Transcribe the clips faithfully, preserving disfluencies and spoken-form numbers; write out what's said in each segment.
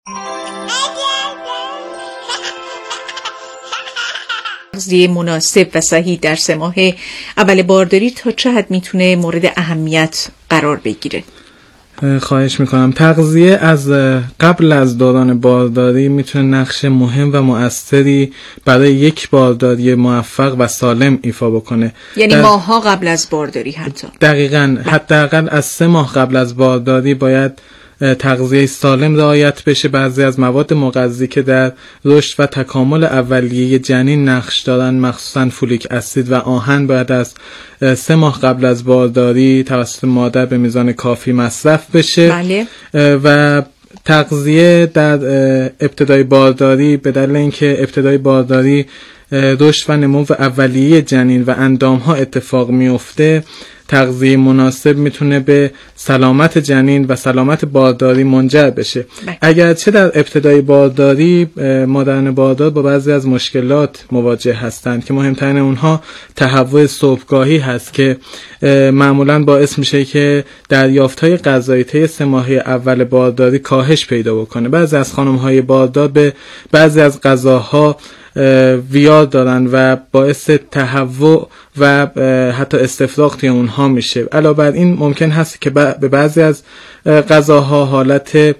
تغذیه مناسب و صحیح در سه ماه اول بارداری تا چه حد میتونه مورد اهمیت قرار بگیره؟ خواهش میکنم. تغذیه از قبل از دوران بارداری میتونه نقش مهم و مؤثری برای یک بارداری موفق و سالم ایفا بکنه. یعنی ماه‌ها قبل از بارداری حتی؟ دقیقاً. حداقل از سه ماه قبل از بارداری باید تغذیه سالم رعایت بشه. بعضی از مواد مغذی که در رشد و تکامل اولیه جنین نقش دارن، مخصوصاً فولیک اسید و آهن، باید از سه ماه قبل از بارداری توسط مادر به میزان کافی مصرف بشه. بله. و تغذیه در ابتدای بارداری، به دلیل اینکه ابتدای بارداری رشد و نمو اولیه جنین و اندام‌ها اتفاق میفته، تغذیه مناسب میتونه به سلامت جنین و سلامت بارداری منجر بشه. اگرچه در ابتدای بارداری مادران باردار با بعضی از مشکلات مواجه هستند که مهمترین اونها تهوع صبحگاهی هست که معمولاً باعث میشه که دریافت‌های غذایی طی سه ماهه اول بارداری کاهش پیدا بکنه. بعضی از خانم‌های باردار به بعضی از غذاها ویار دارن و باعث تهوع و حتی استفراغ توی اونها میشه. علاوه بر این ممکن هست که به بعضی از غذاها حالت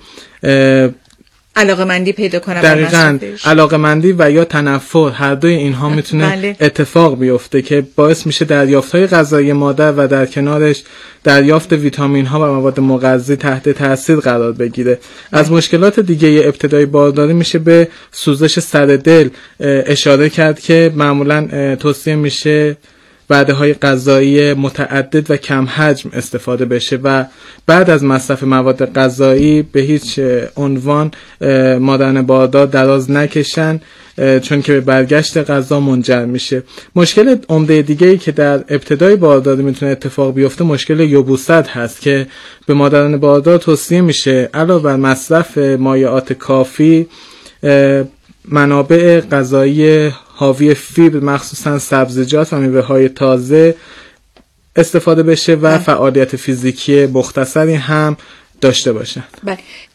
علاقه‌مندی پیدا کنه. دقیقاً علاقه‌مندی و یا تنفر، هر دوی اینها میتونه بله. اتفاق بیفته که باعث میشه دریافت‌های غذایی مادر و در کنارش دریافت ویتامین ها و مواد مغذی تحت تاثیر قرار بگیره. بله. از مشکلات دیگه ابتدای بارداری میشه به سوزش سر دل اشاره کرد که معمولاً توصیه میشه وعده‌های غذایی متعدد و کم حجم استفاده بشه و بعد از مصرف مواد غذایی به هیچ عنوان مادران باردار دراز نکشن، چون که به برگشت غذا منجر میشه. مشکل عمده دیگه‌ای که در ابتدای بارداری میتونه اتفاق بیفته مشکل یبوست هست که به مادران باردار توصیه میشه علاوه بر مصرف مایعات کافی، منابع غذایی حاوی فیبر مخصوصا سبزیجات و میوه‌های تازه استفاده بشه و فعالیت فیزیکی مختصری هم داشته باشن. بله.